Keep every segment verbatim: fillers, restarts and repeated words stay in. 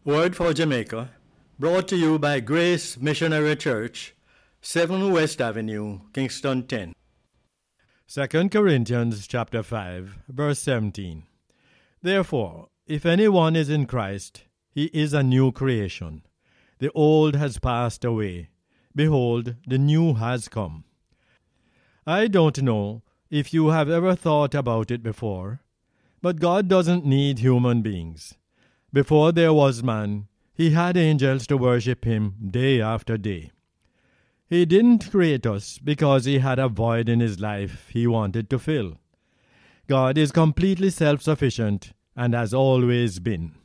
Word for Jamaica, brought to you by Grace Missionary Church, seven West Avenue, Kingston ten. Second Corinthians chapter five, verse seventeen. Therefore, if anyone is in Christ, he is a new creation. The old has passed away. Behold, the new has come. I don't know if you have ever thought about it before, but God doesn't need human beings. Before there was man, he had angels to worship him day after day. He didn't create us because he had a void in his life he wanted to fill. God is completely self-sufficient and has always been.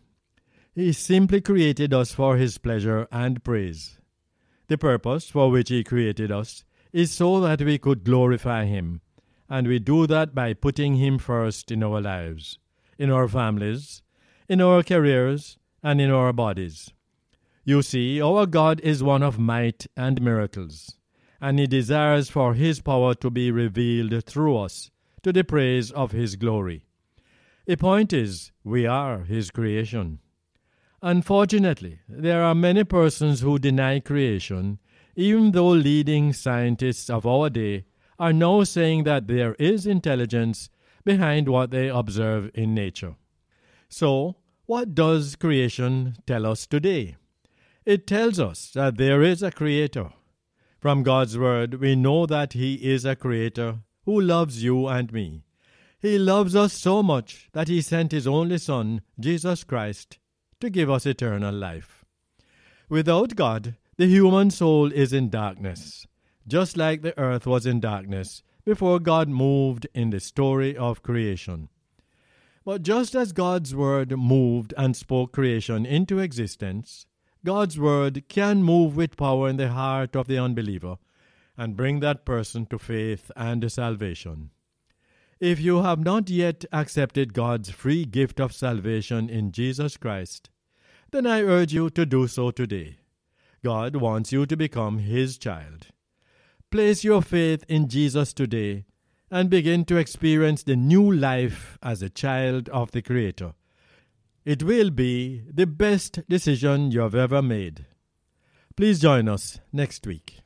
He simply created us for his pleasure and praise. The purpose for which he created us is so that we could glorify him, and we do that by putting him first in our lives, in our families, in our careers, and in our bodies. You see, our God is one of might and miracles, and he desires for his power to be revealed through us to the praise of his glory. The point is, we are his creation. Unfortunately, there are many persons who deny creation, even though leading scientists of our day are now saying that there is intelligence behind what they observe in nature. So, what does creation tell us today? It tells us that there is a creator. From God's word, we know that he is a creator who loves you and me. He loves us so much that he sent his only Son, Jesus Christ, to give us eternal life. Without God, the human soul is in darkness, just like the earth was in darkness before God moved in the story of creation. But just as God's word moved and spoke creation into existence, God's word can move with power in the heart of the unbeliever and bring that person to faith and salvation. If you have not yet accepted God's free gift of salvation in Jesus Christ, then I urge you to do so today. God wants you to become his child. Place your faith in Jesus today and begin to experience the new life as a child of the Creator. It will be the best decision you have ever made. Please join us next week.